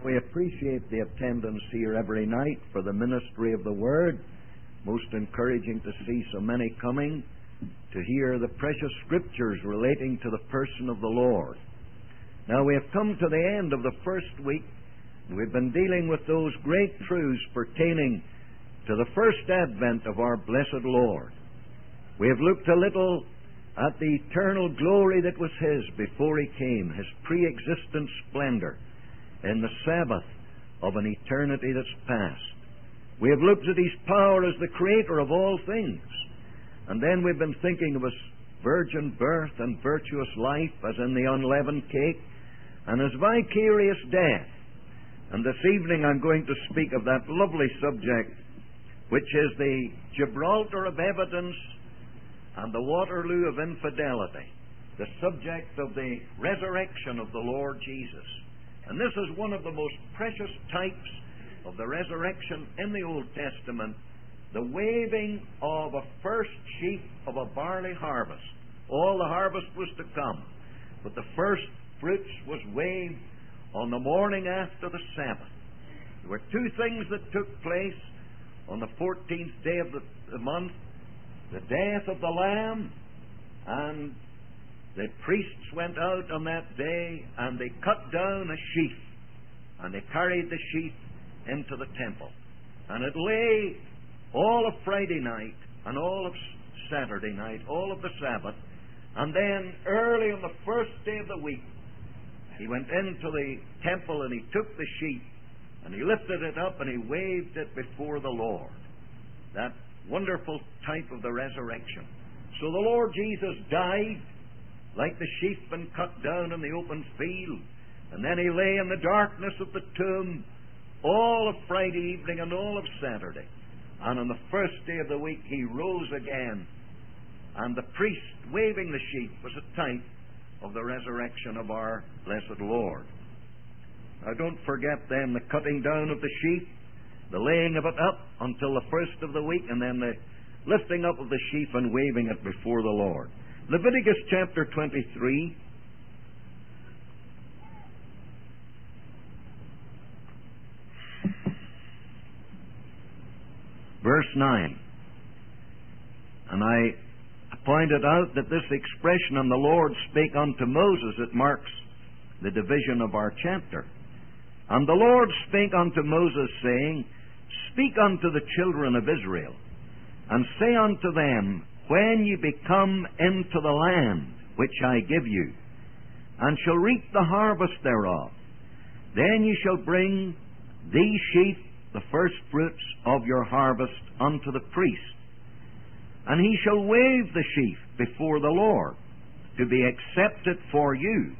We appreciate the attendance here every night for the ministry of the Word. Most encouraging to see so many coming to hear the precious Scriptures relating to the person of the Lord. Now we have come to the end of the first week. We've been dealing with those great truths pertaining to the first advent of our blessed Lord. We have looked a little at the eternal glory that was His before He came, His pre-existent splendor in the Sabbath of an eternity that's past. We have looked at His power as the Creator of all things. And then we've been thinking of His virgin birth and virtuous life as in the unleavened cake, and His vicarious death. And this evening I'm going to speak of that lovely subject, which is the Gibraltar of evidence and the Waterloo of infidelity, the subject of the resurrection of the Lord Jesus. And this is one of the most precious types of the resurrection in the Old Testament, the waving of a first sheaf of a barley harvest. All the harvest was to come, but the first fruits was waved on the morning after the Sabbath. There were two things that took place on the 14th day of the month: the death of the Lamb, and the priests went out on that day and they cut down a sheaf, and they carried the sheaf into the temple. And it lay all of Friday night and all of Saturday night, all of the Sabbath, and then early on the first day of the week, he went into the temple and he took the sheaf and he lifted it up and he waved it before the Lord. That wonderful type of the resurrection. So the Lord Jesus died like the sheep been cut down in the open field, and then He lay in the darkness of the tomb all of Friday evening and all of Saturday, and on the first day of the week He rose again, and the priest waving the sheep was a type of the resurrection of our blessed Lord. Now don't forget then the cutting down of the sheep, the laying of it up until the first of the week, and then the lifting up of the sheaf and waving it before the Lord. Leviticus chapter 23. Verse 9. And I pointed out that this expression, "and the Lord spake unto Moses," it marks the division of our chapter. "And the Lord spake unto Moses, saying, Speak unto the children of Israel, and say unto them, When ye be come into the land which I give you, and shall reap the harvest thereof, then ye shall bring these sheaf, the first fruits of your harvest, unto the priest. And he shall wave the sheaf before the Lord, to be accepted for you.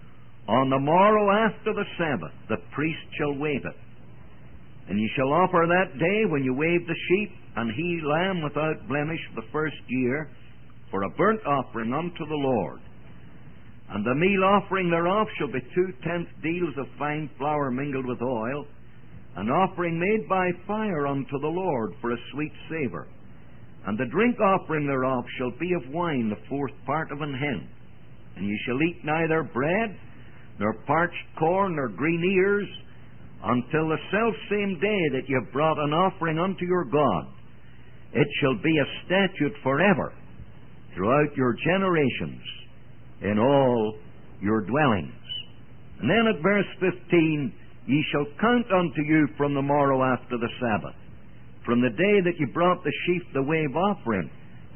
On the morrow after the Sabbath, the priest shall wave it. And ye shall offer that day, when you wave the sheep, an he-lamb without blemish the first year, for a burnt offering unto the Lord. And the meal offering thereof shall be 2/10 deals of fine flour mingled with oil, an offering made by fire unto the Lord for a sweet savour. And the drink offering thereof shall be of wine, the 4th part of an hin. And ye shall eat neither bread, nor parched corn, nor green ears, until the selfsame day that ye have brought an offering unto your God. It shall be a statute forever throughout your generations in all your dwellings." And then at verse 15, "Ye shall count unto you from the morrow after the Sabbath, from the day that ye brought the sheaf the wave offering,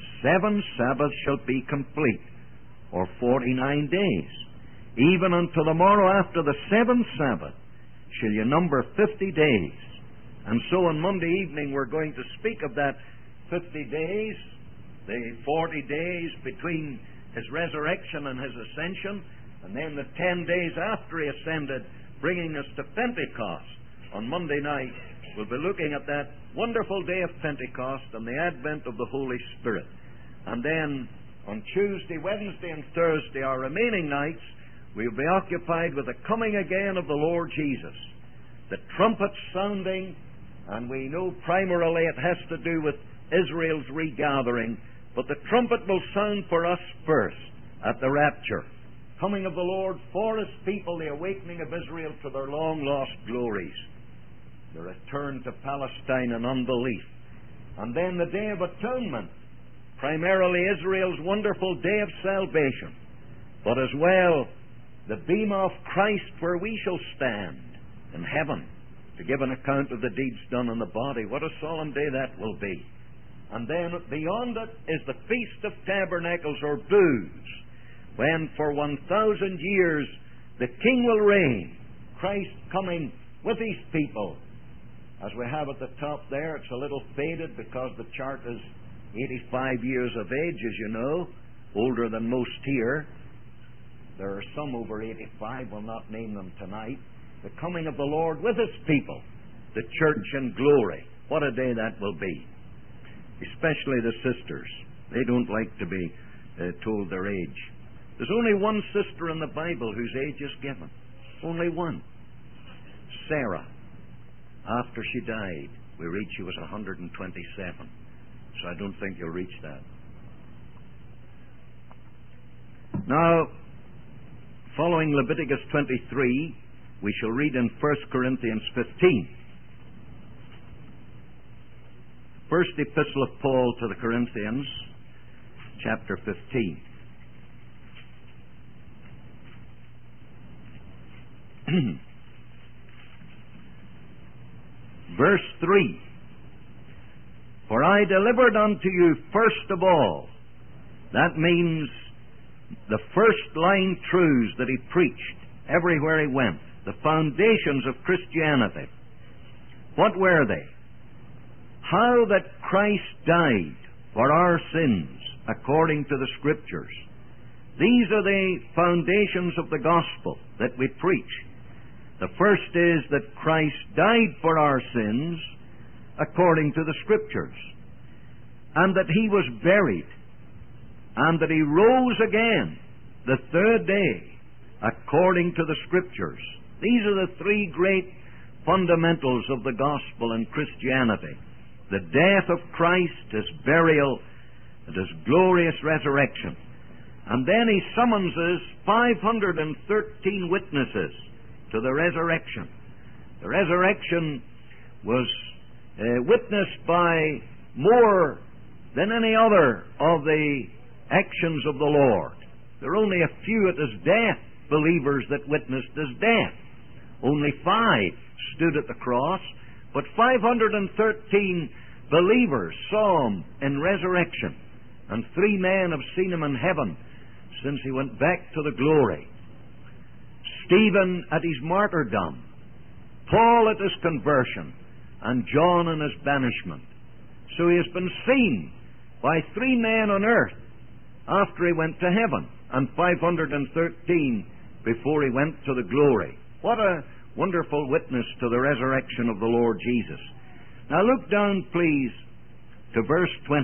7 Sabbaths shall be complete, or 49 days. Even unto the morrow after the 7th Sabbath shall ye number 50 days. And so on Monday evening we're going to speak of that 50 days, the 40 days between His resurrection and His ascension, and then the 10 days after He ascended, bringing us to Pentecost. On Monday night we'll be looking at that wonderful day of Pentecost and the advent of the Holy Spirit. And then on Tuesday, Wednesday and Thursday, our remaining nights, we'll be occupied with the coming again of the Lord Jesus, the trumpet sounding, and we know primarily it has to do with Israel's regathering, but the trumpet will sound for us first at the rapture. coming of the Lord for His people, the awakening of Israel to their long-lost glories, the return to Palestine and unbelief, and then the Day of Atonement, primarily Israel's wonderful day of salvation, but as well the bema of Christ where we shall stand in heaven to give an account of the deeds done in the body. What a solemn day that will be. And then beyond it is the Feast of Tabernacles, or Booths, when for 1,000 years the King will reign, Christ coming with His people. As we have at the top there, it's a little faded because the chart is 85 years of age, as you know, older than most here. There are some over 85, we'll not name them tonight. The coming of the Lord with His people, the church in glory. What a day that will be. Especially the sisters. They don't like to be told their age. There's only one sister in the Bible whose age is given. Only one. Sarah. After she died, we read she was 127. So I don't think you'll reach that. Now, following Leviticus 23, we shall read in 1 Corinthians 15. First Epistle of Paul to the Corinthians, chapter 15. Verse 3. For I delivered unto you first of all. That means the first line truths that he preached everywhere he went. The foundations of Christianity. What were they? How that Christ died for our sins according to the Scriptures. These are the foundations of the gospel that we preach. The first is that Christ died for our sins according to the Scriptures, and that He was buried, and that He rose again the third day according to the Scriptures. These are the three great fundamentals of the gospel and Christianity. The death of Christ, His burial, and His glorious resurrection. And then He summons us 513 witnesses to the resurrection. The resurrection was witnessed by more than any other of the actions of the Lord. There are only a few at His death, believers that witnessed His death. Only 5 stood at the cross, but 513 believers saw Him in resurrection. And 3 men have seen Him in heaven since He went back to the glory. Stephen at his martyrdom, Paul at his conversion, and John in his banishment. So He has been seen by 3 men on earth after He went to heaven, and 513 before He went to the glory. What a wonderful witness to the resurrection of the Lord Jesus. Now look down, please, to verse 20.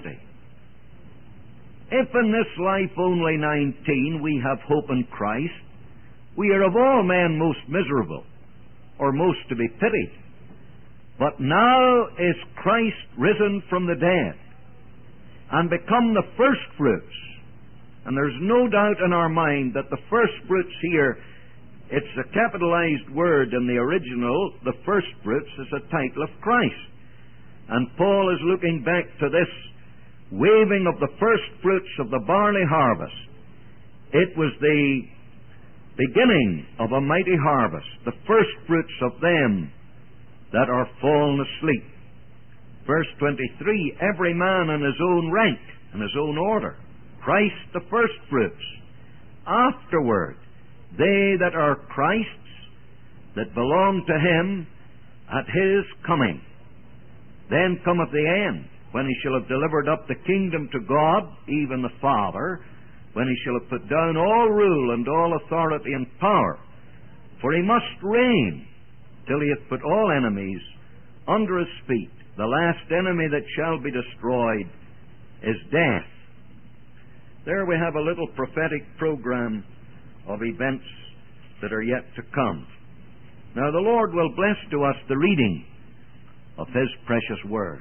If in this life only 19 we have hope in Christ, we are of all men most miserable, or most to be pitied. But now is Christ risen from the dead, and become the firstfruits. And there's no doubt in our mind that the firstfruits here, it's a capitalized word in the original. The firstfruits is a title of Christ. And Paul is looking back to this waving of the firstfruits of the barley harvest. It was the beginning of a mighty harvest, the firstfruits of them that are fallen asleep. Verse 23, every man in his own rank, in his own order. Christ the firstfruits. Afterward, they that are Christ's, that belong to Him at His coming. Then cometh the end, when He shall have delivered up the kingdom to God, even the Father, when He shall have put down all rule and all authority and power. For He must reign till He hath put all enemies under His feet. The last enemy that shall be destroyed is death. There we have a little prophetic program of events that are yet to come. Now the Lord will bless to us the reading of His precious Word.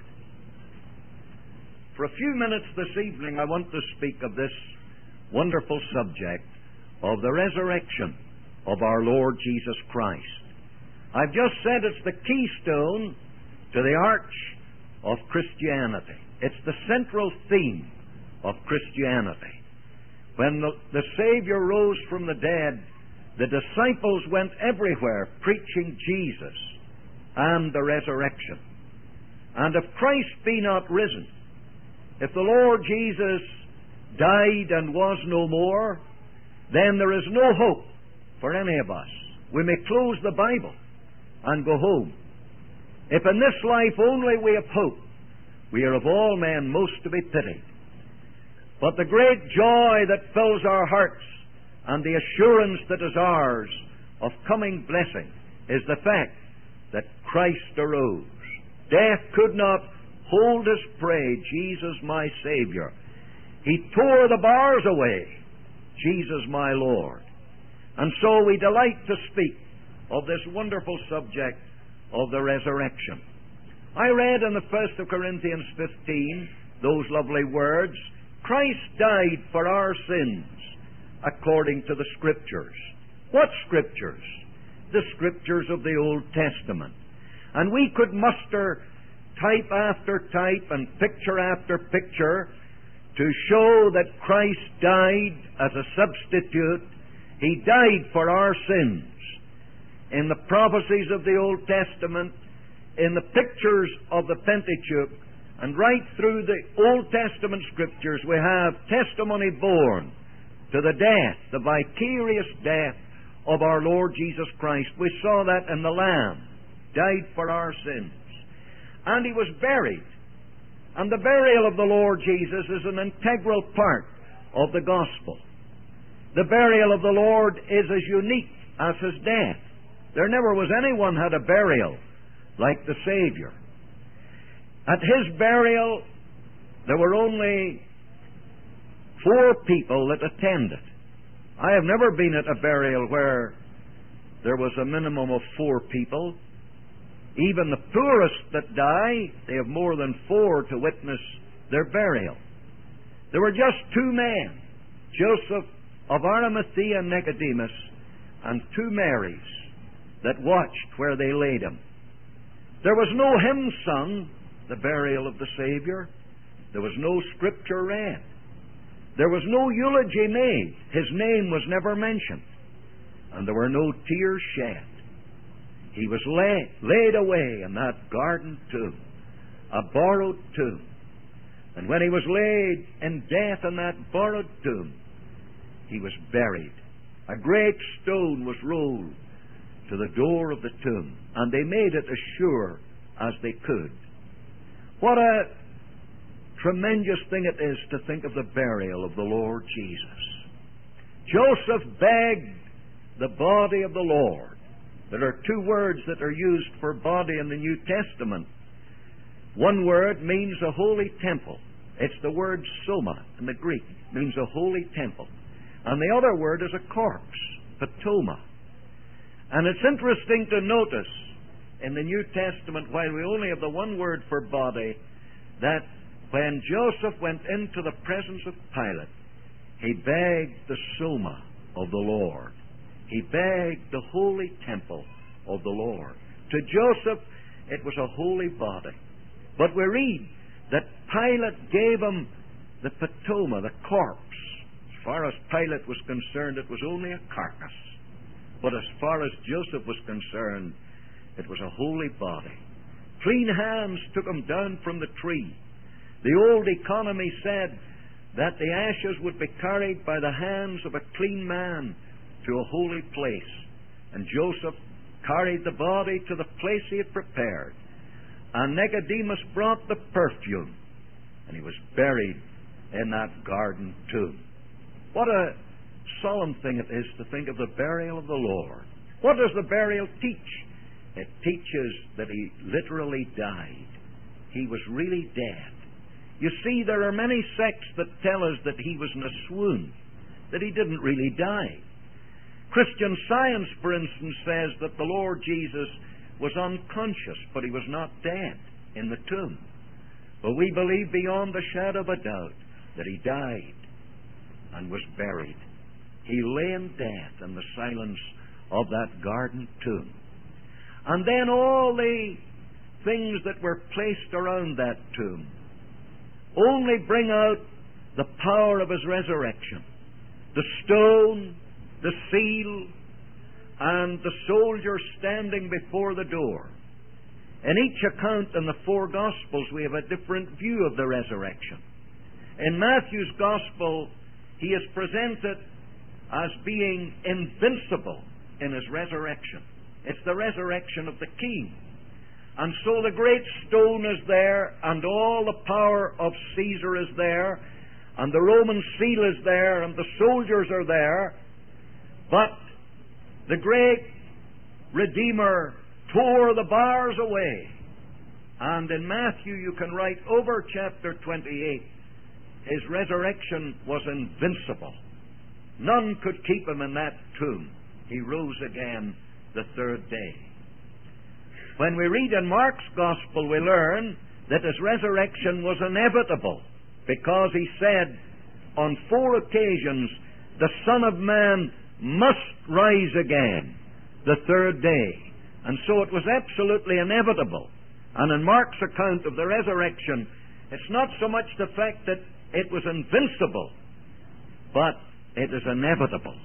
For a few minutes this evening I want to speak of this wonderful subject of the resurrection of our Lord Jesus Christ. I've just said it's the keystone to the arch of Christianity. It's the central theme of Christianity. When the Savior rose from the dead, the disciples went everywhere preaching Jesus and the resurrection. And if Christ be not risen, if the Lord Jesus died and was no more, then there is no hope for any of us. We may close the Bible and go home. If in this life only we have hope, we are of all men most to be pitied. But the great joy that fills our hearts and the assurance that is ours of coming blessing is the fact that Christ arose. Death could not hold his prey, Jesus my Savior. He tore the bars away, Jesus my Lord. And so we delight to speak of this wonderful subject of the resurrection. I read in the 1st of Corinthians 15 those lovely words, Christ died for our sins according to the Scriptures. What Scriptures? The Scriptures of the Old Testament. And we could muster type after type and picture after picture to show that Christ died as a substitute. He died for our sins. In the prophecies of the Old Testament, in the pictures of the Pentateuch, and right through the Old Testament Scriptures, we have testimony borne to the death, the vicarious death of our Lord Jesus Christ. We saw that in the Lamb, died for our sins. And He was buried. And the burial of the Lord Jesus is an integral part of the gospel. The burial of the Lord is as unique as His death. There never was anyone had a burial like the Savior. At His burial, there were only 4 people that attended. I have never been at a burial where there was a minimum of 4 people. Even the poorest that die, they have more than 4 to witness their burial. There were just 2 men, Joseph of Arimathea and Nicodemus, and 2 Marys that watched where they laid Him. There was no hymn sung, the burial of the Savior. There was no scripture read. There was no eulogy made. His name was never mentioned. And there were no tears shed. He was laid away in that garden tomb, a borrowed tomb. And when He was laid in death in that borrowed tomb, He was buried. A great stone was rolled to the door of the tomb, and they made it as sure as they could. What a tremendous thing it is to think of the burial of the Lord Jesus. Joseph begged the body of the Lord. There are 2 words that are used for body in the New Testament. One word means a holy temple. It's the word soma in the Greek. It means a holy temple. And the other word is a corpse, patoma. And it's interesting to notice in the New Testament, while we only have the one word for body, that when Joseph went into the presence of Pilate, he begged the soma of the Lord. He begged the holy temple of the Lord. To Joseph, it was a holy body. But we read that Pilate gave him the patoma, the corpse. As far as Pilate was concerned, it was only a carcass. But as far as Joseph was concerned, it was a holy body. Clean hands took him down from the tree. The old economy said that the ashes would be carried by the hands of a clean man to a holy place. And Joseph carried the body to the place he had prepared. And Nicodemus brought the perfume, and he was buried in that garden tomb. What a solemn thing it is to think of the burial of the Lord. What does the burial teach? It teaches that He literally died. He was really dead. You see, there are many sects that tell us that He was in a swoon, that He didn't really die. Christian Science, for instance, says that the Lord Jesus was unconscious, but He was not dead in the tomb. But we believe beyond a shadow of a doubt that He died and was buried. He lay in death in the silence of that garden tomb. And then all the things that were placed around that tomb only bring out the power of His resurrection. The stone, the seal, and the soldier standing before the door. In each account in the four Gospels, we have a different view of the resurrection. In Matthew's Gospel, He is presented as being invincible in His resurrection. It's the resurrection of the King. And so the great stone is there, and all the power of Caesar is there, and the Roman seal is there, and the soldiers are there. But the great Redeemer tore the bars away. And in Matthew you can write over chapter 28, His resurrection was invincible. None could keep Him in that tomb. He rose again the third day. When we read in Mark's Gospel, we learn that His resurrection was inevitable, because He said on 4 occasions, the Son of Man must rise again the third day. And so it was absolutely inevitable. And in Mark's account of the resurrection, it's not so much the fact that it was invincible, but it is inevitable.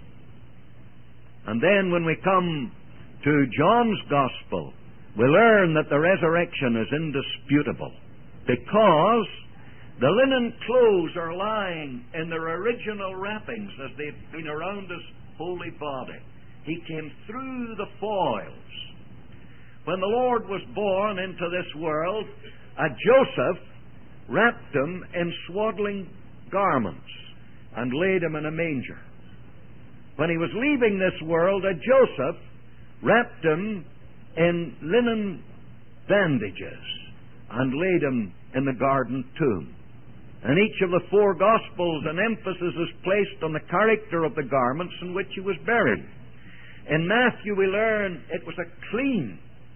And then when we come to John's Gospel, we learn that the resurrection is indisputable, because the linen clothes are lying in their original wrappings as they've been around His holy body. He came through the foils. When the Lord was born into this world, Joseph wrapped Him in swaddling garments and laid Him in a manger. When He was leaving this world, Joseph wrapped Him in linen bandages and laid Him in the garden tomb. In each of the 4 Gospels, an emphasis is placed on the character of the garments in which He was buried. In Matthew we learn it was a clean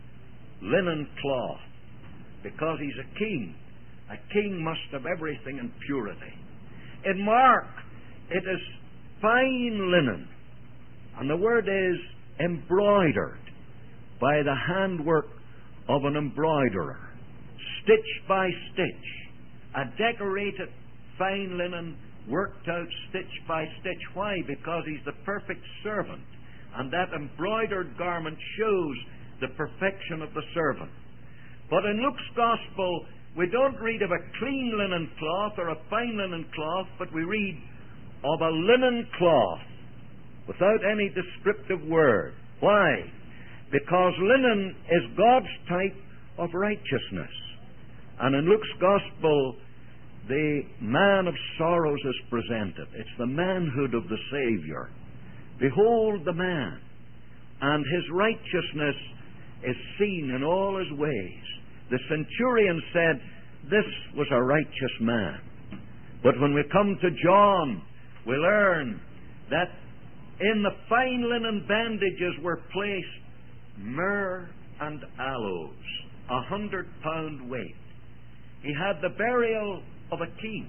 linen cloth, because He's a king. A king must have everything in purity. In Mark, it is fine linen, and the word is embroidered by the handwork of an embroiderer, stitch by stitch, a decorated fine linen worked out stitch by stitch. Why? Because He's the perfect servant, and that embroidered garment shows the perfection of the servant. But in Luke's Gospel, we don't read of a clean linen cloth or a fine linen cloth, but we read of a linen cloth without any descriptive word. Why? Because linen is God's type of righteousness. And in Luke's Gospel, the man of sorrows is presented. It's the manhood of the Savior. Behold the man, and His righteousness is seen in all His ways. The centurion said, this was a righteous man. But when we come to John, we learn that in the fine linen bandages were placed myrrh and aloes, 100-pound weight. He had the burial of a king.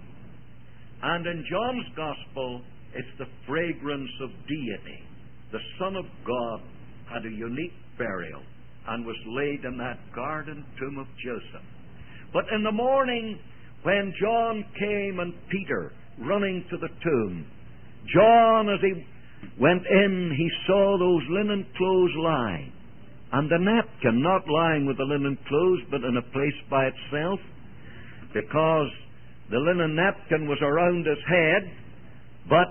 And in John's Gospel, it's the fragrance of deity. The Son of God had a unique burial and was laid in that garden tomb of Joseph. But in the morning, when John came and Peter running to the tomb, John, as he went in, he saw those linen clothes lying, and the napkin not lying with the linen clothes, but in a place by itself, because the linen napkin was around His head, but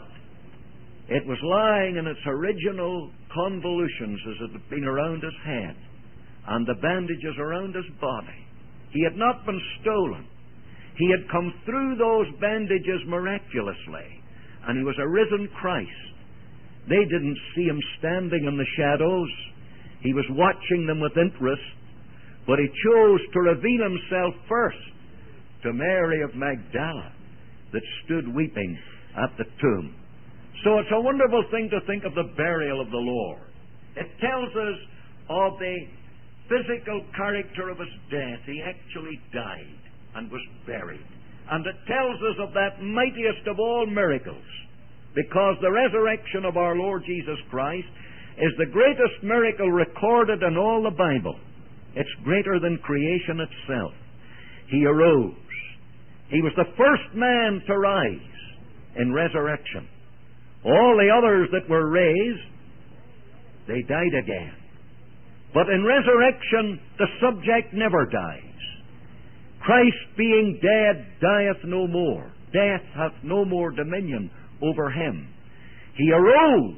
it was lying in its original convolutions as it had been around His head, and the bandages around His body. He had not been stolen. He had come through those bandages miraculously, and He was a risen Christ. They didn't see Him standing in the shadows. He was watching them with interest, but He chose to reveal Himself first to Mary of Magdala, that stood weeping at the tomb. So it's a wonderful thing to think of the burial of the Lord. It tells us of the physical character of His death. He actually died and was buried. And it tells us of that mightiest of all miracles, because the resurrection of our Lord Jesus Christ is the greatest miracle recorded in all the Bible. It's greater than creation itself. He arose. He was the first man to rise in resurrection. All the others that were raised, they died again. But in resurrection, the subject never dies. Christ being dead dieth no more. Death hath no more dominion over him. He arose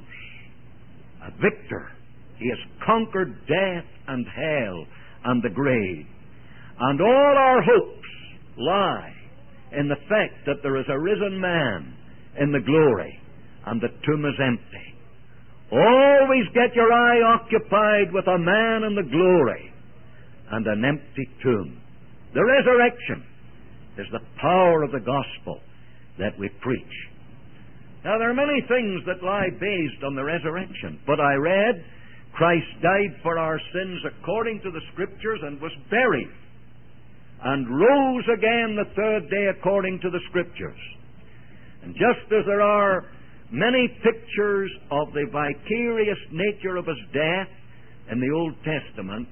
a victor. He has conquered death and hell and the grave. And all our hopes lie in the fact that there is a risen man in the glory, and the tomb is empty. Always get your eye occupied with a man in the glory and an empty tomb. The resurrection is the power of the gospel that we preach. Now, there are many things that lie based on the resurrection, but I read Christ died for our sins according to the Scriptures and was buried and rose again the third day according to the Scriptures. And just as there are many pictures of the vicarious nature of his death in the Old Testament,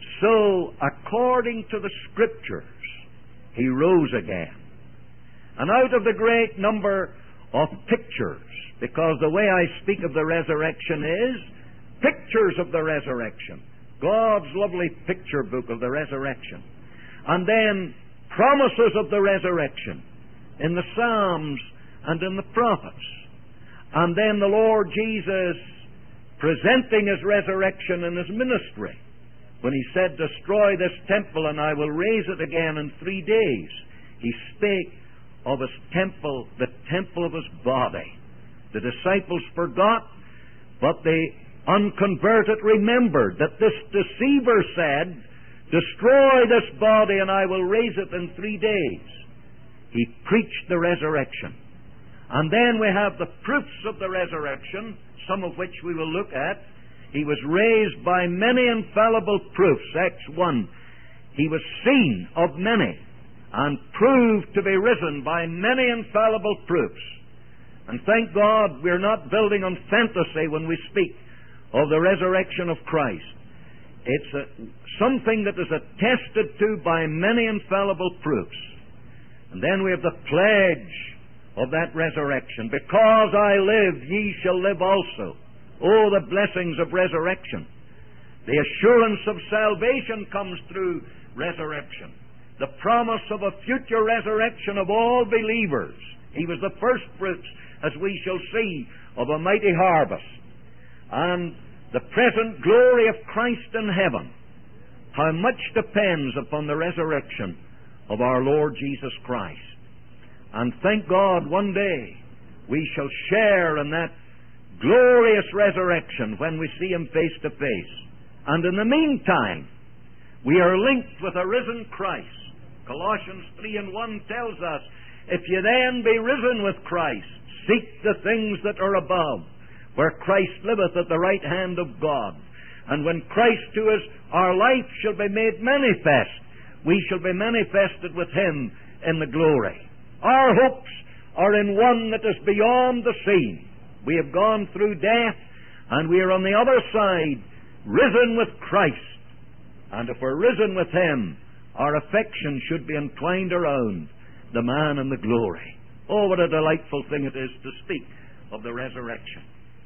so according to the Scriptures he rose again. And out of the great number of pictures, because the way I speak of the resurrection is pictures of the resurrection, God's lovely picture book of the resurrection, and then promises of the resurrection in the Psalms and in the prophets, and then the Lord Jesus presenting his resurrection in his ministry when he said, "Destroy this temple and I will raise it again in 3 days." He spake of his temple, the temple of his body. The disciples forgot, but the unconverted remembered that this deceiver said, "Destroy this body and I will raise it in 3 days." He preached the resurrection. And then we have the proofs of the resurrection, some of which we will look at. He was raised by many infallible proofs. Acts 1. He was seen of many and proved to be risen by many infallible proofs. And thank God we're not building on fantasy when we speak of the resurrection of Christ. It's something that is attested to by many infallible proofs. And then we have the pledge of that resurrection. "Because I live, ye shall live also." Oh, the blessings of resurrection. The assurance of salvation comes through resurrection. The promise of a future resurrection of all believers. He was the first fruits, as we shall see, of a mighty harvest. And the present glory of Christ in heaven. How much depends upon the resurrection of our Lord Jesus Christ. And thank God, one day we shall share in that glorious resurrection when we see him face to face. And in the meantime, we are linked with a risen Christ. Colossians 3:1 tells us, "If ye then be risen with Christ, seek the things that are above, where Christ liveth at the right hand of God. And when Christ, who is our life, shall be made manifest, we shall be manifested with him in the glory." Our hopes are in one that is beyond the seen. We have gone through death, and we are on the other side, risen with Christ. And if we're risen with him, our affection should be entwined around the man in the glory. Oh, what a delightful thing it is to speak of the resurrection.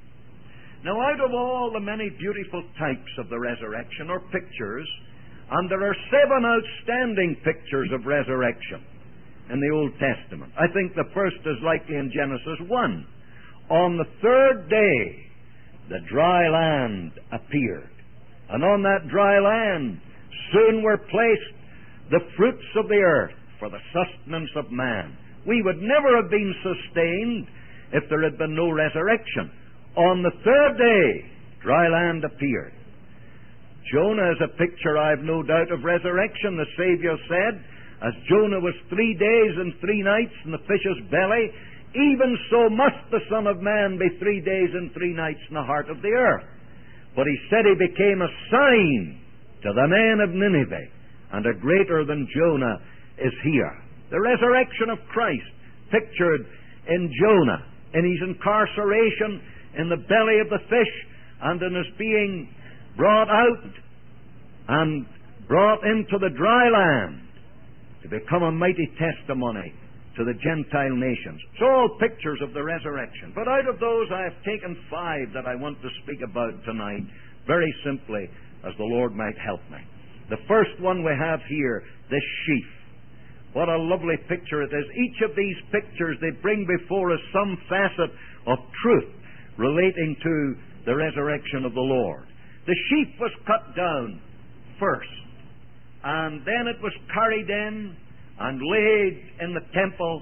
Now, out of all the many beautiful types of the resurrection, or pictures, and there are 7 outstanding pictures of resurrection in the Old Testament. I think the first is likely in Genesis 1. On the 3rd day, the dry land appeared. And on that dry land soon were placed the fruits of the earth for the sustenance of man. We would never have been sustained if there had been no resurrection. On the 3rd day, dry land appeared. Jonah is a picture, I've no doubt, of resurrection. The Savior said, "As Jonah was 3 days and 3 nights in the fish's belly, even so must the Son of Man be 3 days and 3 nights in the heart of the earth." But he said he became a sign to the men of Nineveh, and a greater than Jonah is here. The resurrection of Christ, pictured in Jonah, in his incarceration in the belly of the fish, and in his being brought out and brought into the dry land to become a mighty testimony to the Gentile nations. It's all pictures of the resurrection. But out of those I have taken 5 that I want to speak about tonight, very simply, as the Lord might help me. The first one we have here, this sheaf. What a lovely picture it is. Each of these pictures, they bring before us some facet of truth relating to the resurrection of the Lord. The sheaf was cut down first, and then it was carried in and laid in the temple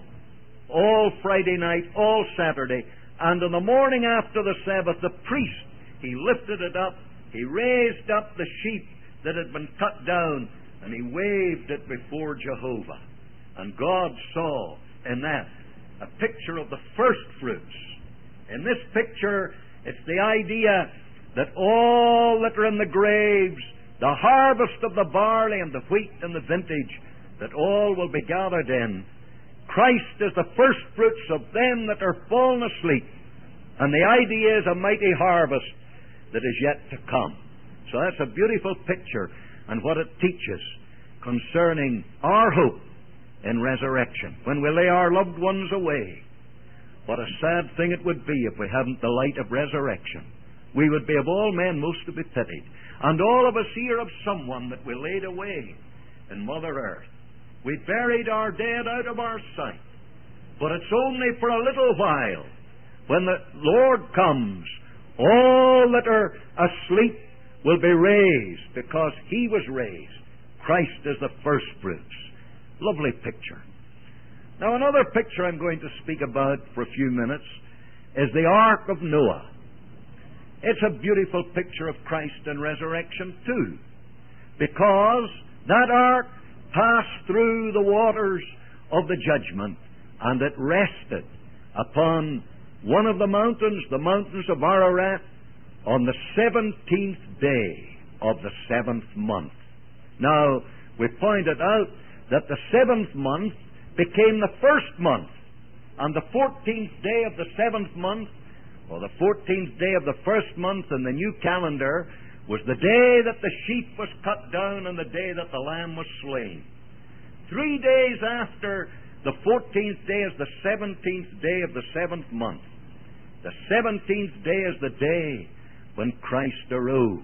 all Friday night, all Saturday, and on the morning after the Sabbath, the priest, he lifted it up, he raised up the sheep that had been cut down, and he waved it before Jehovah. And God saw in that a picture of the first fruits. In this picture, it's the idea that all that are in the graves, the harvest of the barley and the wheat and the vintage, that all will be gathered in. Christ is the first fruits of them that are fallen asleep. And the idea is a mighty harvest that is yet to come. So that's a beautiful picture, and what it teaches concerning our hope in resurrection. When we lay our loved ones away, what a sad thing it would be if we hadn't the light of resurrection. We would be of all men most to be pitied. And all of us hear of someone that we laid away in Mother Earth. We buried our dead out of our sight. But it's only for a little while. When the Lord comes, all that are asleep will be raised, because He was raised. Christ is the first fruits. Lovely picture. Now, another picture I'm going to speak about for a few minutes is the Ark of Noah. It's a beautiful picture of Christ and resurrection too, because that ark passed through the waters of the judgment, and it rested upon one of the mountains of Ararat, on the 17th day of the 7th month. Now, we pointed out that the 7th month became the first month, and the 14th day of the 7th month, or the 14th day of the first month in the new calendar, was the day that the sheep was cut down and the day that the lamb was slain. 3 days after the 14th day is the 17th day of the 7th month. The 17th day is the day when Christ arose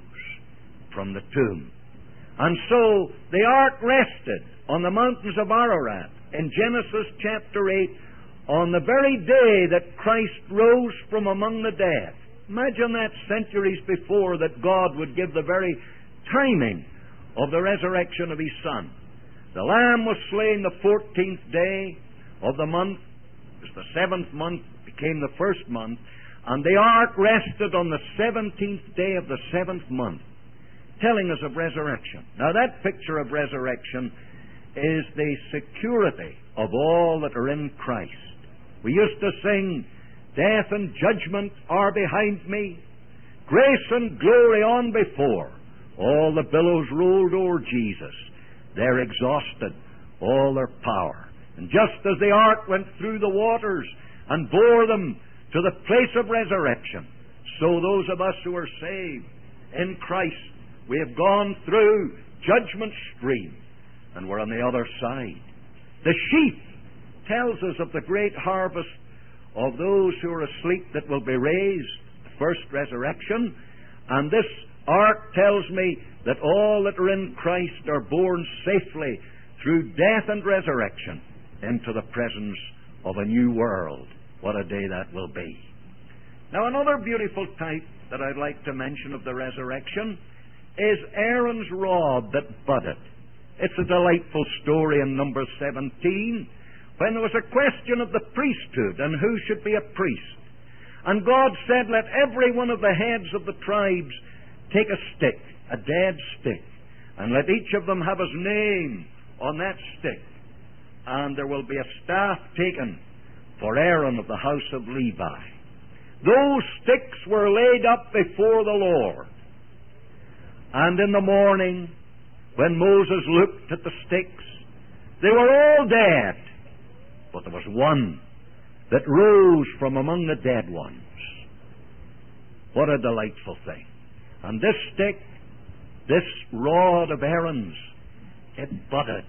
from the tomb. And so the ark rested on the mountains of Ararat in Genesis chapter 8 on the very day that Christ rose from among the dead. Imagine that centuries before, that God would give the very timing of the resurrection of His Son. The Lamb was slain the 14th day of the month. It was the 7th month, became the first month. And the ark rested on the 17th day of the 7th month, telling us of resurrection. Now, that picture of resurrection is the security of all that are in Christ. We used to sing, "Death and judgment are behind me, grace and glory on before. All the billows rolled o'er Jesus. They're exhausted, all their power." And just as the ark went through the waters and bore them to the place of resurrection, so those of us who are saved in Christ, we have gone through judgment stream, and we're on the other side. The sheaf tells us of the great harvest of those who are asleep that will be raised, the first resurrection. And this ark tells me that all that are in Christ are borne safely through death and resurrection into the presence of a new world. What a day that will be. Now, another beautiful type that I'd like to mention of the resurrection is Aaron's rod that budded. It's a delightful story in Numbers 17, when there was a question of the priesthood and who should be a priest. And God said, "Let every one of the heads of the tribes take a stick, a dead stick, and let each of them have his name on that stick. And there will be a staff taken for Aaron of the house of Levi." Those sticks were laid up before the Lord. And in the morning, when Moses looked at the sticks, they were all dead. But there was one that rose from among the dead ones. What a delightful thing. And this stick, this rod of Aaron's, it budded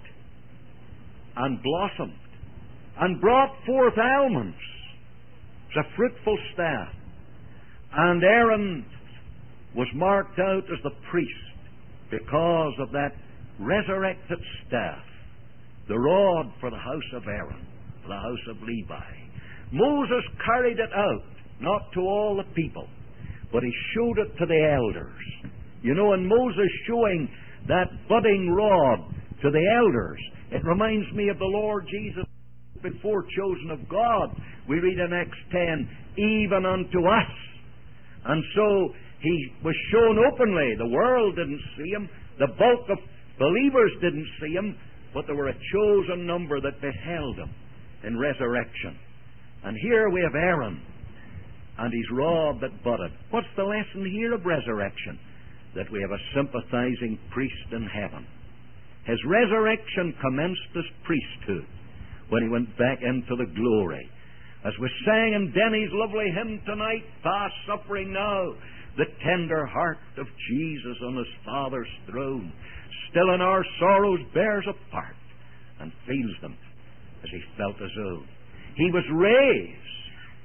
and blossomed and brought forth almonds. It's a fruitful staff. And Aaron was marked out as the priest because of that resurrected staff, the rod for the house of Aaron, for the house of Levi. Moses carried it out, not to all the people, but he showed it to the elders. You know, and Moses showing that budding rod to the elders, it reminds me of the Lord Jesus before chosen of God. We read in Acts 10, even unto us. And so he was shown openly. The world didn't see him. The bulk of believers didn't see him, but there were a chosen number that beheld him in resurrection. And here we have Aaron and his rod that budded. What's the lesson here of resurrection? That we have a sympathizing priest in heaven. His resurrection commenced his priesthood when he went back into the glory. As we sang in Denny's lovely hymn tonight, past suffering now, the tender heart of Jesus on his Father's throne, still in our sorrows bears a part and feels them as he felt his own. He was raised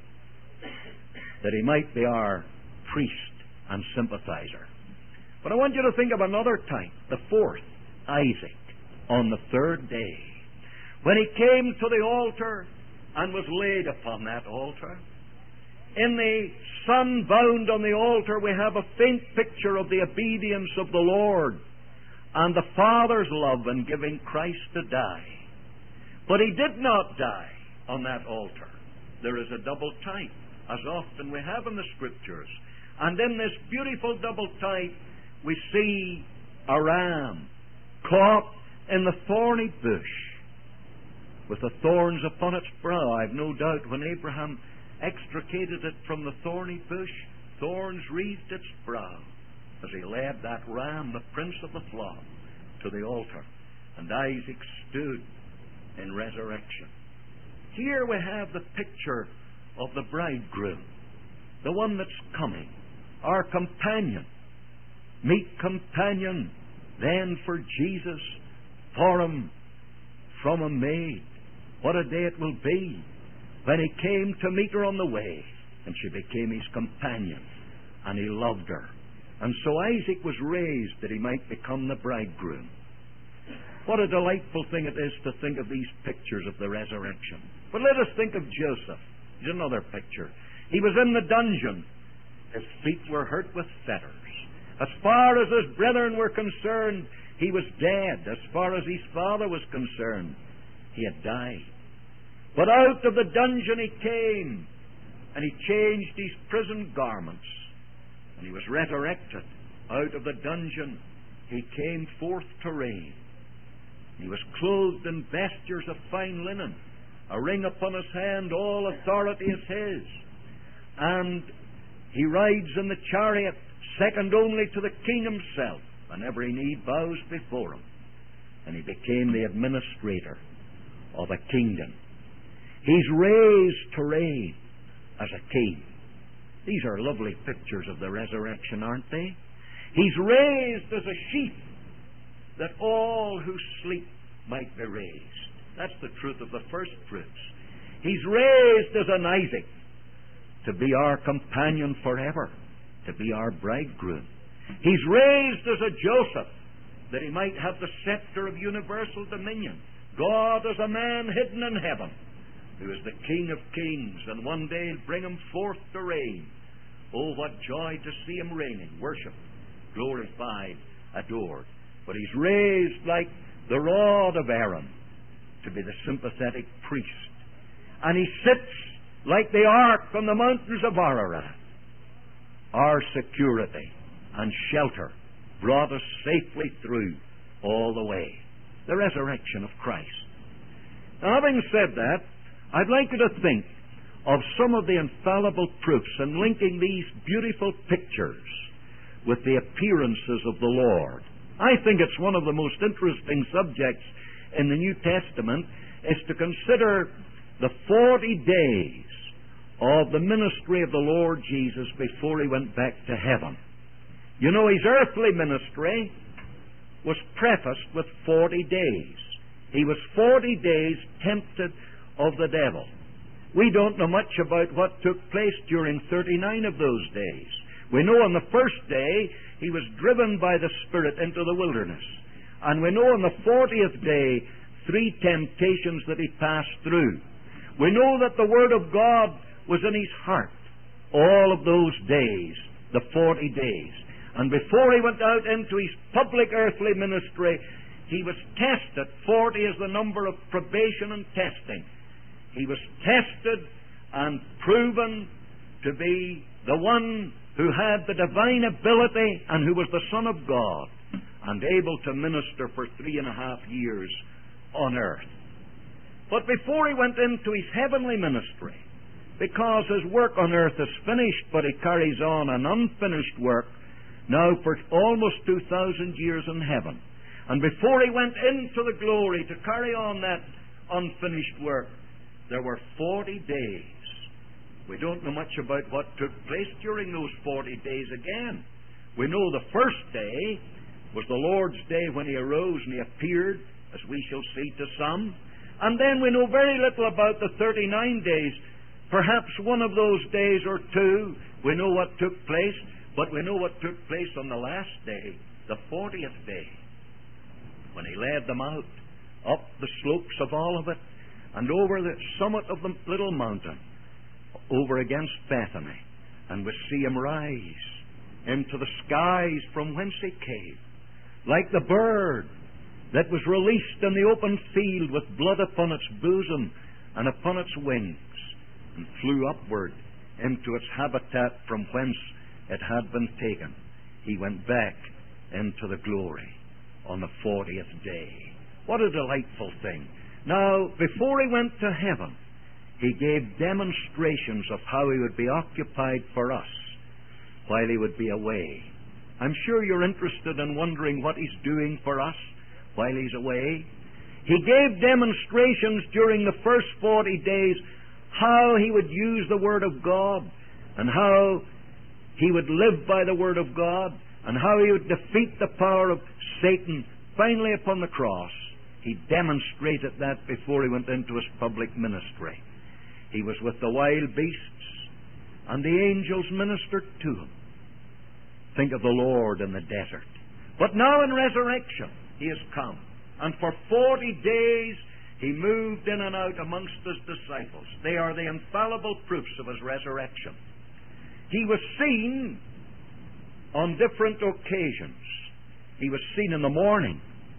that he might be our priest and sympathizer. But I want you to think of another type, the fourth, Isaac, on the third day. When he came to the altar and was laid upon that altar, in the son bound on the altar we have a faint picture of the obedience of the Lord and the Father's love in giving Christ to die. But he did not die on that altar. There is a double type, as often we have in the Scriptures. And in this beautiful double type we see a ram caught in the thorny bush with the thorns upon its brow. I've no doubt when Abraham extricated it from the thorny bush, thorns wreathed its brow as he led that ram, the prince of the flock, to the altar. And Isaac stood in resurrection. Here we have the picture of the bridegroom, the one that's coming, our companion, meet companion, then for Jesus, for him, from him made. What a day it will be when he came to meet her on the way, and she became his companion, and he loved her. And so Isaac was raised that he might become the bridegroom. What a delightful thing it is to think of these pictures of the resurrection. But let us think of Joseph. Here's another picture. He was in the dungeon. His feet were hurt with fetters. As far as his brethren were concerned, he was dead. As far as his father was concerned, he had died. But out of the dungeon he came, and he changed his prison garments, and he was resurrected. Out of the dungeon he came forth to reign. He was clothed in vestures of fine linen, a ring upon his hand, all authority is his. And he rides in the chariot, second only to the king himself, and every knee bows before him. And he became the administrator of a kingdom. He's raised to reign as a king. These are lovely pictures of the resurrection, aren't they? He's raised as a sheep, that all who sleep might be raised. That's the truth of the first fruits. He's raised as an Isaac to be our companion forever, to be our bridegroom. He's raised as a Joseph that he might have the scepter of universal dominion. God as a man hidden in heaven, who is the King of kings, and one day he'll bring him forth to reign. Oh, what joy to see him reigning, worshipped, glorified, adored. But he's raised like the rod of Aaron to be the sympathetic priest. And he sits like the ark on the mountains of Ararat. Our security and shelter brought us safely through all the way. The resurrection of Christ. Now, having said that, I'd like you to think of some of the infallible proofs and linking these beautiful pictures with the appearances of the Lord. I think it's one of the most interesting subjects in the New Testament is to consider the 40 days of the ministry of the Lord Jesus before He went back to heaven. You know, His earthly ministry was prefaced with 40 days. He was 40 days tempted of the devil. We don't know much about what took place during 39 of those days. We know on the first day He was driven by the Spirit into the wilderness. And we know on the 40th day 3 temptations that He passed through. We know that the Word of God was in His heart all of those days, the 40 days. And before He went out into His public earthly ministry, He was tested. 40 is the number of probation and testing. He was tested and proven to be the one who had the divine ability and who was the Son of God and able to minister for 3.5 years on earth. But before He went into His heavenly ministry, because His work on earth is finished, but He carries on an unfinished work now for almost 2,000 years in heaven. And before He went into the glory to carry on that unfinished work, there were 40 days. We don't know much about what took place during those 40 days again. We know the first day was the Lord's day when He arose and He appeared, as we shall see to some. And then we know very little about the 39 days. Perhaps one of those days or two, we know what took place, but we know what took place on the last day, the 40th day, when He led them out, up the slopes of Olivet, and over the summit of the little mountain, over against Bethany, and we see Him rise into the skies from whence He came, like the bird that was released in the open field with blood upon its bosom and upon its wings, and flew upward into its habitat from whence it had been taken. He went back into the glory on the 40th day. What a delightful thing. Now, before He went to heaven, He gave demonstrations of how He would be occupied for us while He would be away. I'm sure you're interested in wondering what He's doing for us while He's away. He gave demonstrations during the first 40 days how He would use the Word of God, and how He would live by the Word of God, and how He would defeat the power of Satan finally upon the cross. He demonstrated that before He went into His public ministry. He was with the wild beasts, and the angels ministered to Him. Think of the Lord in the desert. But now in resurrection He has come, and for 40 days He moved in and out amongst His disciples. They are the infallible proofs of His resurrection. He was seen on different occasions. He was seen in the morning.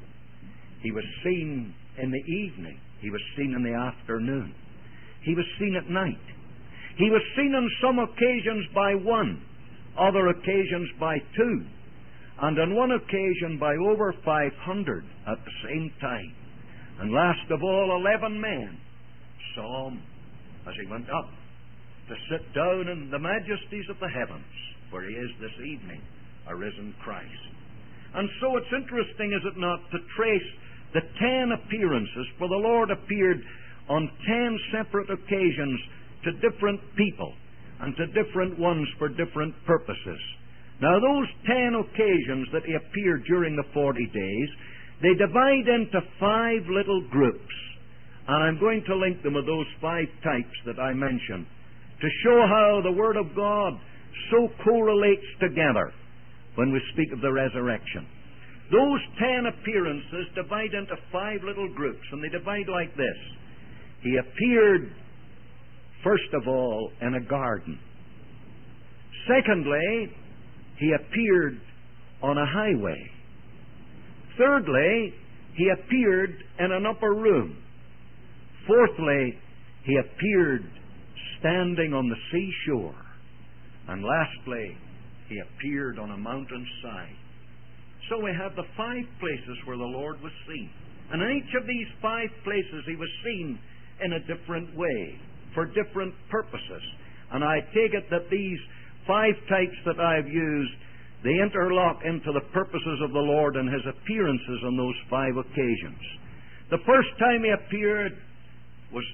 He was seen in the evening. He was seen in the afternoon. He was seen at night. He was seen on some occasions by one, other occasions by two, and on one occasion by over 500 at the same time. And last of all, 11 men saw Him as He went up to sit down in the majesties of the heavens, where He is this evening, a risen Christ. And so it's interesting, is it not, to trace the 10 appearances, for the Lord appeared on 10 separate occasions to different people, and to different ones for different purposes. Now, those 10 occasions that He appeared during the 40 days, they divide into 5 little groups. And I'm going to link them with those 5 types that I mentioned, to show how the Word of God so correlates together when we speak of the resurrection. Those 10 appearances divide into 5 little groups, and they divide like this. He appeared, first of all, in a garden. Secondly, He appeared on a highway. Thirdly, He appeared in an upper room. Fourthly, He appeared standing on the seashore. And lastly, He appeared on a mountainside. So we have the 5 places where the Lord was seen. And in each of these 5 places He was seen in a different way, for different purposes. And I take it that these 5 types that I've used, they interlock into the purposes of the Lord and His appearances on those 5 occasions. The first time He appeared was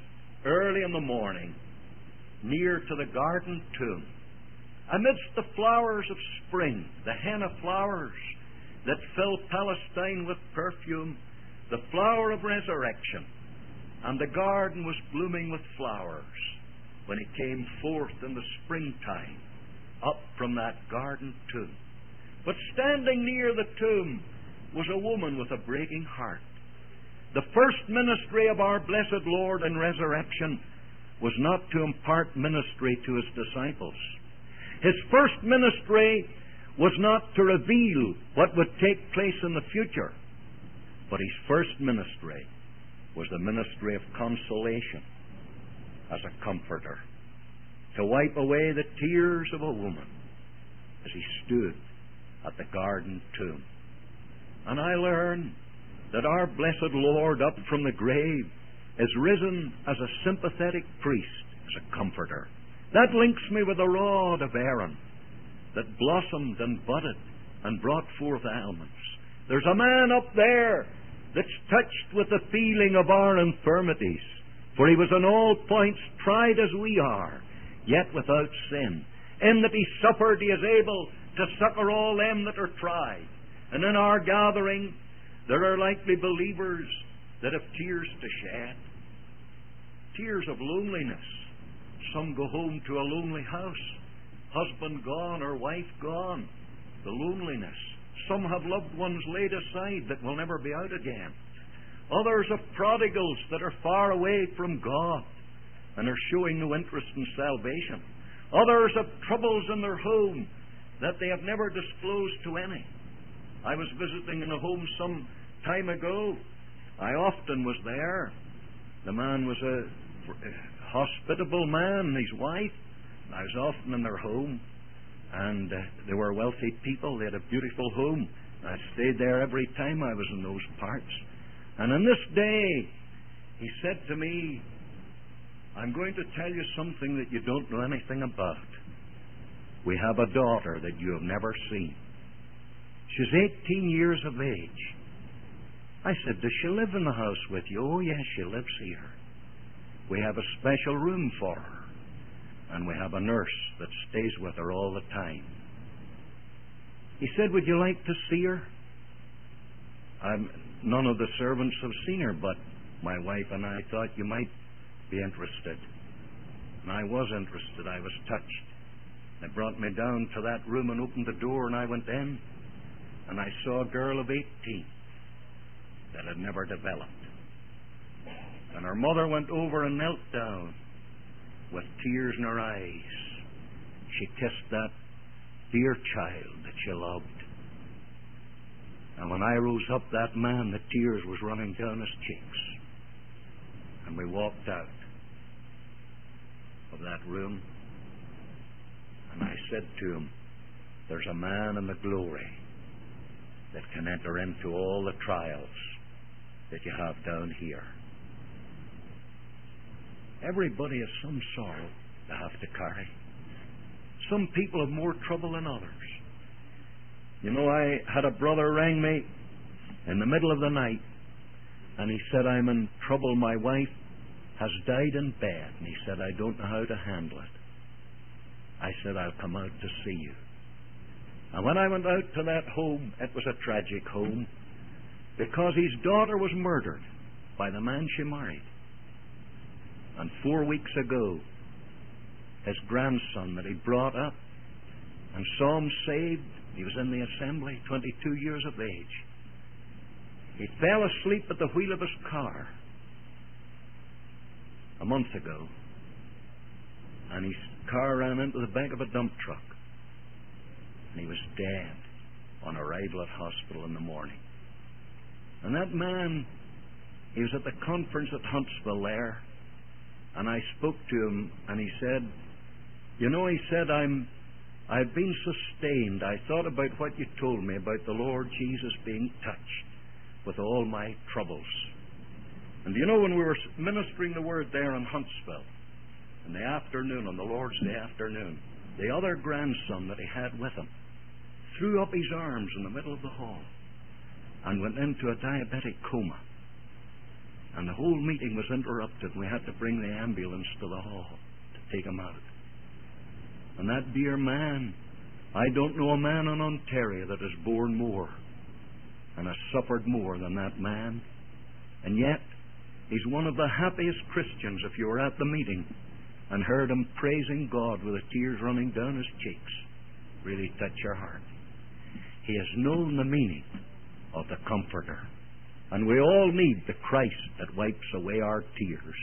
early in the morning, near to the garden tomb, amidst the flowers of spring, the henna flowers that fill Palestine with perfume, the flower of resurrection, and the garden was blooming with flowers when he came forth in the springtime up from that garden tomb. But standing near the tomb was a woman with a breaking heart. The first ministry of our blessed Lord in resurrection was not to impart ministry to his disciples. His first ministry was not to reveal what would take place in the future, but his first ministry was the ministry of consolation as a comforter, to wipe away the tears of a woman as he stood at the garden tomb. And I learn that our blessed Lord up from the grave is risen as a sympathetic priest, as a comforter. That links me with the rod of Aaron that blossomed and budded and brought forth almonds. There's a man up there that's touched with the feeling of our infirmities, for he was in all points tried as we are, yet without sin. In that he suffered, he is able to succor all them that are tried. And in our gathering, there are likely believers that have tears to shed. Tears of loneliness. Some go home to a lonely house. Husband gone or wife gone. The loneliness. Some have loved ones laid aside that will never be out again. Others of prodigals that are far away from God and are showing no interest in salvation. Others have troubles in their home that they have never disclosed to any. I was visiting in a home some time ago. I often was there. The man was a hospitable man, his wife. I was often in their home, and they were wealthy people. They had a beautiful home. I stayed there every time I was in those parts. And on this day, he said to me, I'm going to tell you something that you don't know anything about. We have a daughter that you have never seen. She's 18 years of age. I said, does she live in the house with you? Oh, yes, she lives here. We have a special room for her. And we have a nurse that stays with her all the time. He said, would you like to see her? None of the servants have seen her, but my wife and I thought you might be interested. And I was interested. I was touched. They brought me down to that room and opened the door, and I went in, and I saw a girl of 18 that had never developed. And her mother went over and knelt down with tears in her eyes. She kissed that dear child that she loved. And when I rose up, that man, the tears was running down his cheeks. And we walked out of that room. And I said to him, there's a man in the glory that can enter into all the trials that you have down here. Everybody has some sorrow to have to carry. Some people have more trouble than others. You know, I had a brother ring me in the middle of the night, and he said, I'm in trouble. My wife has died in bed. And he said, I don't know how to handle it. I said, I'll come out to see you. And when I went out to that home, it was a tragic home, because his daughter was murdered by the man she married. And 4 weeks ago, his grandson that he brought up and saw him saved, he was in the assembly, 22 years of age. He fell asleep at the wheel of his car a month ago, and his car ran into the back of a dump truck, and he was dead on arrival at hospital in the morning. And that man, he was at the conference at Huntsville there, and I spoke to him, and he said, you know, he said, I've been sustained. I thought about what you told me about the Lord Jesus being touched with all my troubles. And you know, when we were ministering the word there in Huntsville in the afternoon, on the Lord's Day afternoon, the other grandson that he had with him threw up his arms in the middle of the hall and went into a diabetic coma. And the whole meeting was interrupted. We had to bring the ambulance to the hall to take him out. And that dear man, I don't know a man in Ontario that has borne more and has suffered more than that man. And yet, he's one of the happiest Christians. If you were at the meeting and heard him praising God with the tears running down his cheeks, really touch your heart. He has known the meaning of the Comforter. And we all need the Christ that wipes away our tears.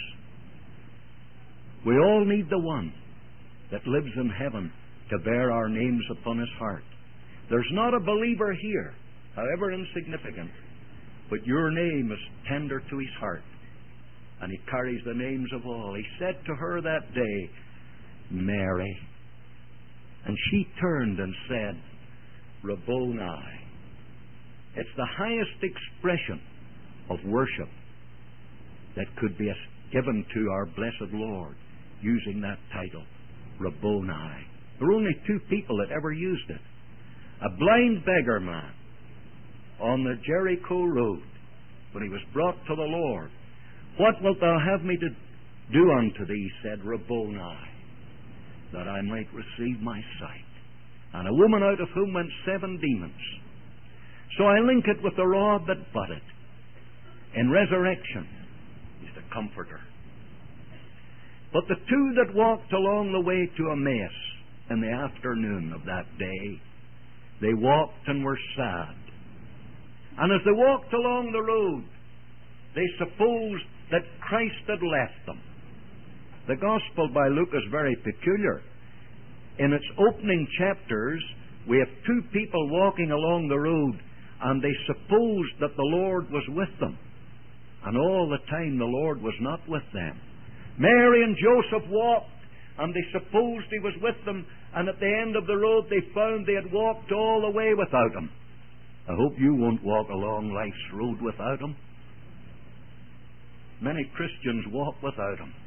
We all need the one that lives in heaven to bear our names upon his heart. There's not a believer here, however insignificant, but your name is tender to his heart. And he carries the names of all. He said to her that day, Mary. And she turned and said, Rabboni. It's the highest expression of worship that could be given to our blessed Lord, using that title, Rabboni. There were only two people that ever used it. A blind beggar man on the Jericho road, when he was brought to the Lord. What wilt thou have me to do unto thee, said Rabboni, that I might receive my sight? And a woman out of whom went 7 demons. So I link it with the rod that budded. In resurrection, he's the Comforter. But the two that walked along the way to Emmaus in the afternoon of that day, they walked and were sad. And as they walked along the road, they supposed that Christ had left them. The Gospel by Luke is very peculiar. In its opening chapters, we have two people walking along the road, and they supposed that the Lord was with them. And all the time the Lord was not with them. Mary and Joseph walked, and they supposed he was with them, and at the end of the road they found they had walked all the way without him. I hope you won't walk along life's road without him. Many Christians walk without him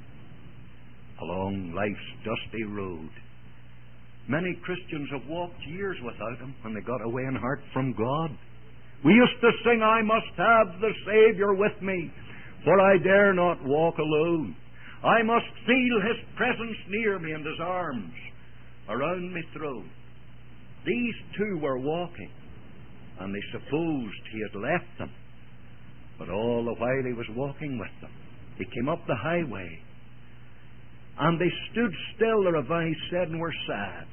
along life's dusty road. Many Christians have walked years without him when they got away in heart from God. We used to sing, I must have the Savior with me, for I dare not walk alone. I must feel his presence near me and his arms around me thrown. These two were walking, and they supposed he had left them. But all the while he was walking with them, he came up the highway, and they stood still, the Revised said, and were sad.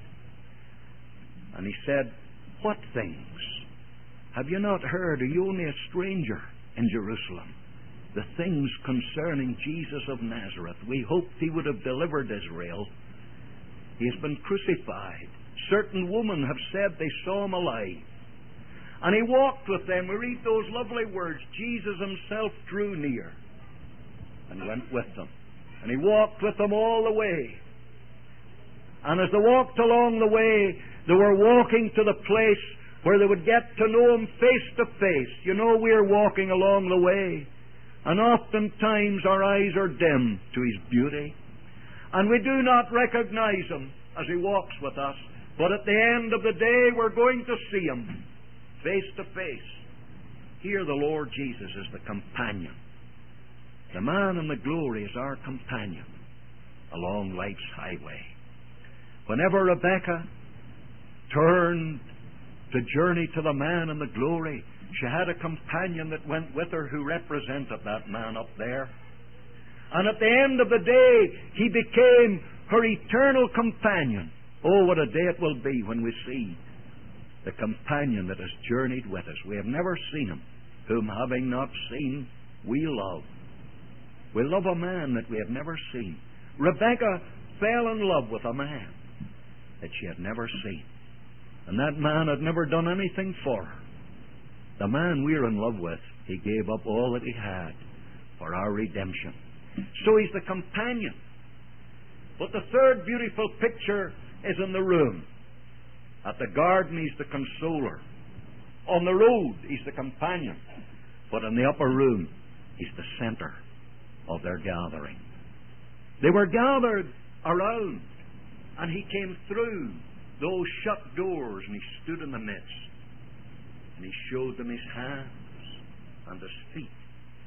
And he said, What things? Have you not heard? Are you only a stranger in Jerusalem? The things concerning Jesus of Nazareth. We hoped he would have delivered Israel. He has been crucified. Certain women have said they saw him alive. And he walked with them. We read those lovely words. Jesus himself drew near and went with them. And he walked with them all the way. And as they walked along the way, they were walking to the place where they would get to know him face to face. You know, we're walking along the way, and oftentimes our eyes are dim to his beauty, and we do not recognize him as he walks with us. But at the end of the day, we're going to see him face to face. Here the Lord Jesus is the companion. The man in the glory is our companion along life's highway. Whenever Rebecca turned to journey to the man in the glory, she had a companion that went with her who represented that man up there. And at the end of the day, he became her eternal companion. Oh, what a day it will be when we see the companion that has journeyed with us. We have never seen him, whom having not seen, we love. We love a man that we have never seen. Rebecca fell in love with a man that she had never seen. And that man had never done anything for her. The man we're in love with, he gave up all that he had for our redemption. So he's the companion. But the third beautiful picture is in the room. At the garden, he's the consoler. On the road, he's the companion. But in the upper room, he's the center of their gathering. They were gathered around, and he came through those shut doors, and he stood in the midst, and he showed them his hands and his feet,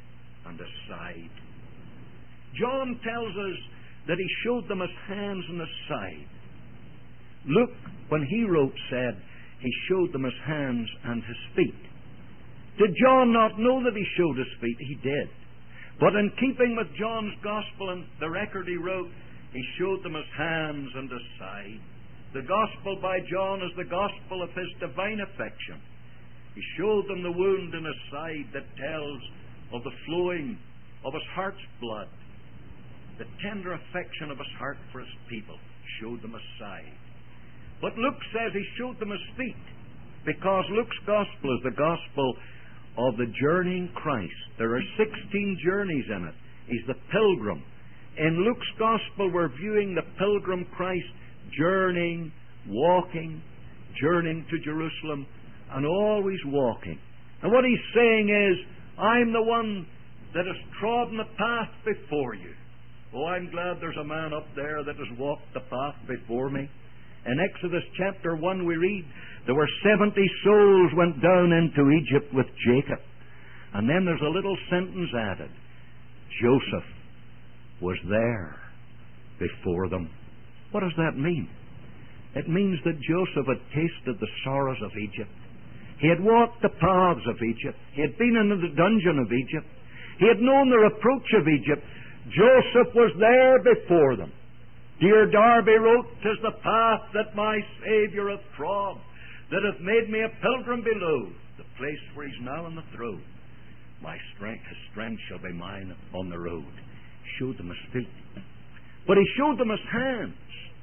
and his side. John tells us that he showed them his hands and his side. Luke, when he wrote, said he showed them his hands and his feet. Did John not know that he showed his feet? He did. But in keeping with John's gospel and the record he wrote, he showed them his hands and his side. The gospel by John is the gospel of his divine affection. He showed them the wound in his side that tells of the flowing of his heart's blood. The tender affection of his heart for his people showed them his side. But Luke says he showed them his feet, because Luke's gospel is the gospel of the journeying Christ. There are 16 journeys in it. He's the pilgrim. In Luke's gospel we're viewing the pilgrim Christ journeying, walking, journeying to Jerusalem, and always walking. And what he's saying is, I'm the one that has trodden the path before you. Oh, I'm glad there's a man up there that has walked the path before me. In Exodus chapter 1 we read, there were 70 souls went down into Egypt with Jacob. And then there's a little sentence added. Joseph was there before them. What does that mean? It means that Joseph had tasted the sorrows of Egypt. He had walked the paths of Egypt. He had been in the dungeon of Egypt. He had known the reproach of Egypt. Joseph was there before them. Dear Darby wrote, "'Tis the path that my Saviour hath trod, that hath made me a pilgrim below, the place where he's now on the throne. My strength, his strength shall be mine on the road." He showed them his feet. But he showed them his hands.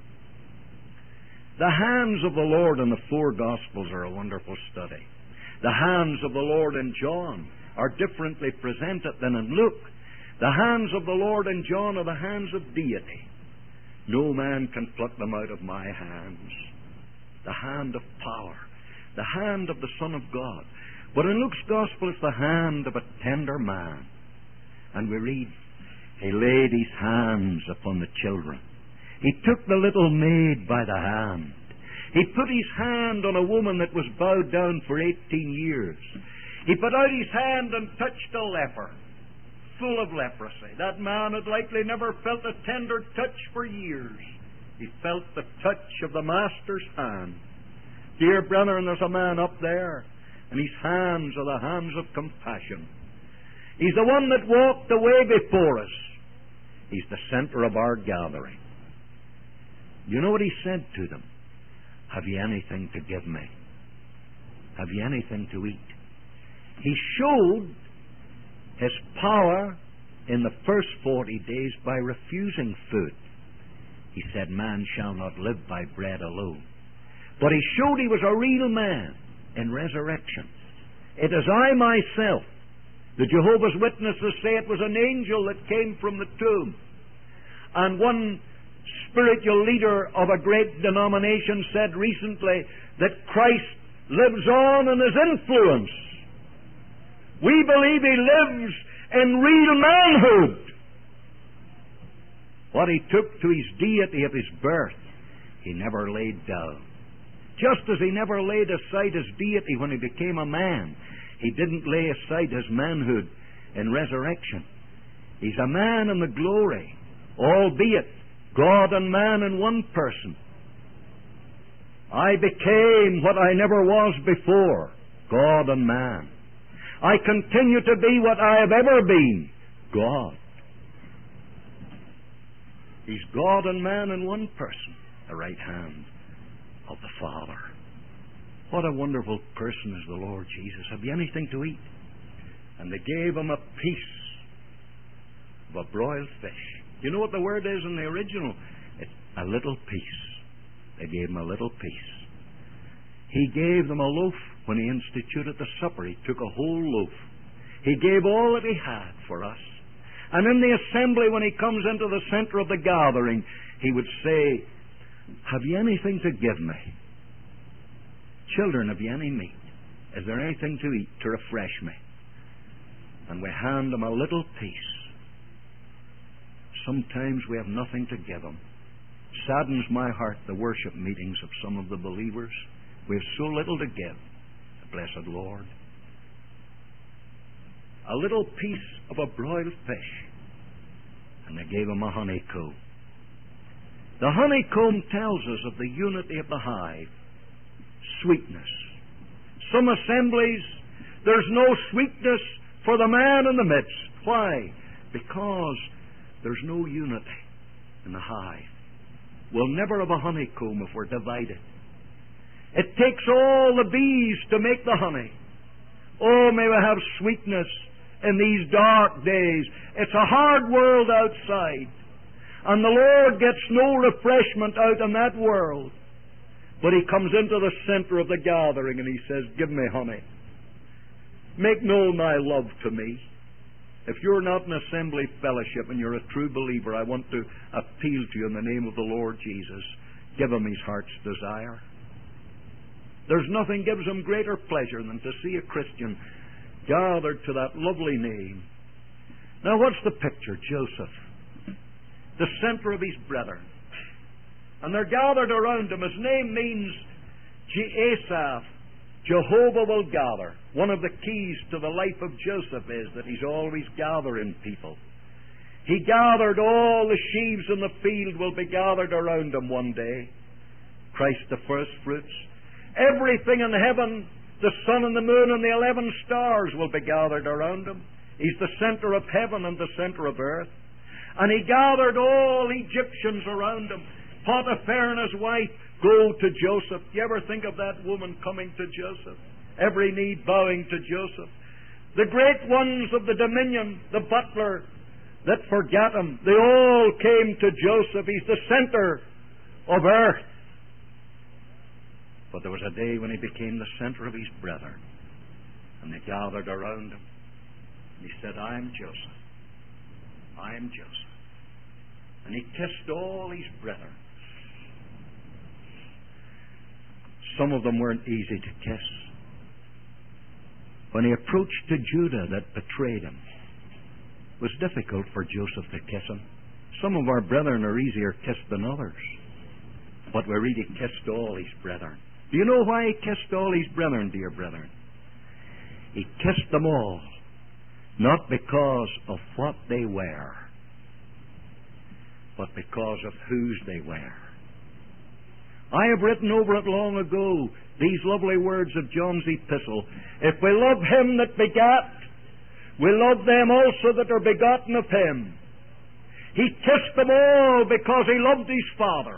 The hands of the Lord in the four Gospels are a wonderful study. The hands of the Lord in John are differently presented than in Luke. The hands of the Lord in John are the hands of deity. No man can pluck them out of my hands. The hand of power. The hand of the Son of God. But in Luke's Gospel it's the hand of a tender man. And we read, he laid his hands upon the children. He took the little maid by the hand. He put his hand on a woman that was bowed down for 18 years. He put out his hand and touched a leper, full of leprosy. That man had likely never felt a tender touch for years. He felt the touch of the Master's hand. Dear brethren, there's a man up there, and his hands are the hands of compassion. He's the one that walked the way before us. He's the center of our gathering. You know what he said to them? Have you anything to give me? Have you anything to eat? He showed his power in the first 40 days by refusing food. He said, man shall not live by bread alone. But he showed he was a real man in resurrection. It is I myself. The Jehovah's Witnesses say it was an angel that came from the tomb. And one spiritual leader of a great denomination said recently that Christ lives on in his influence. We believe he lives in real manhood. What he took to his deity of his birth, he never laid down. Just as he never laid aside his deity when he became a man, he didn't lay aside his manhood in resurrection. He's a man in the glory, albeit God and man in one person. I became what I never was before, God and man. I continue to be what I have ever been, God. He's God and man in one person, the right hand of the Father. What a wonderful person is the Lord Jesus. Have you anything to eat? And they gave him a piece of a broiled fish. You know what the word is in the original? It's a little piece. They gave him a little piece. He gave them a loaf when he instituted the supper. He took a whole loaf. He gave all that he had for us. And in the assembly, when he comes into the center of the gathering, he would say, have you anything to give me? Children, have you any meat? Is there anything to eat to refresh me? And we hand them a little piece. Sometimes we have nothing to give them. Saddens my heart, the worship meetings of some of the believers. We have so little to give the blessed Lord. a little piece of a broiled fish, and they gave him a honeycomb. The honeycomb tells us of the unity of the hive. Sweetness. Some assemblies, there's no sweetness for the man in the midst. Why? Because there's no unity in the hive. We'll never have a honeycomb if we're divided. It takes all the bees to make the honey. Oh, may we have sweetness in these dark days. It's a hard world outside, and the Lord gets no refreshment out in that world. But He comes into the center of the gathering and He says, give me honey. Make known thy love to me. If you're not in assembly fellowship and you're a true believer, I want to appeal to you in the name of the Lord Jesus. Give him his heart's desire. There's nothing gives him greater pleasure than to see a Christian gathered to that lovely name. Now, what's the picture? Joseph, the center of his brethren. And they're gathered around him. His name means Asaph, Jehovah will gather. One of the keys to the life of Joseph is that he's always gathering people. He gathered all the sheaves in the field will be gathered around him one day. Christ the first fruits. Everything in heaven, the sun and the moon and the 11 stars will be gathered around him. He's the center of heaven and the center of earth. And he gathered all Egyptians around him. Potiphar and his wife go to Joseph. You ever think of that woman coming to Joseph? Every knee bowing to Joseph. The great ones of the dominion, the butler that forgot him, they all came to Joseph. He's the center of earth. But there was a day when he became the center of his brethren, and they gathered around him. And he said, I am Joseph. I am Joseph. And he kissed all his brethren. Some of them weren't easy to kiss. When he approached to Judah that betrayed him, it was difficult for Joseph to kiss him. Some of our brethren are easier kissed than others. But we really kissed all his brethren. Do you know why he kissed all his brethren, dear brethren? He kissed them all, not because of what they were, but because of whose they were. I have written over it long ago these lovely words of John's epistle. If we love him that begat, we love them also that are begotten of him. He kissed them all because he loved his Father.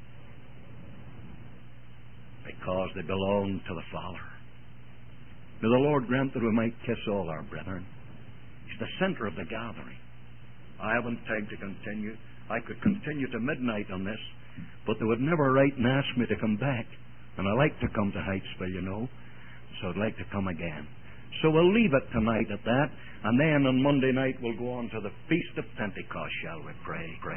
Because they belong to the Father. May the Lord grant that we might kiss all our brethren. He's the center of the gathering. I haven't time to continue. I could continue to midnight on this, but they would never write and ask me to come back. And I like to come to Hightsville, you know, so I'd like to come again. So we'll leave it tonight at that, and then on Monday night we'll go on to the Feast of Pentecost, shall we pray?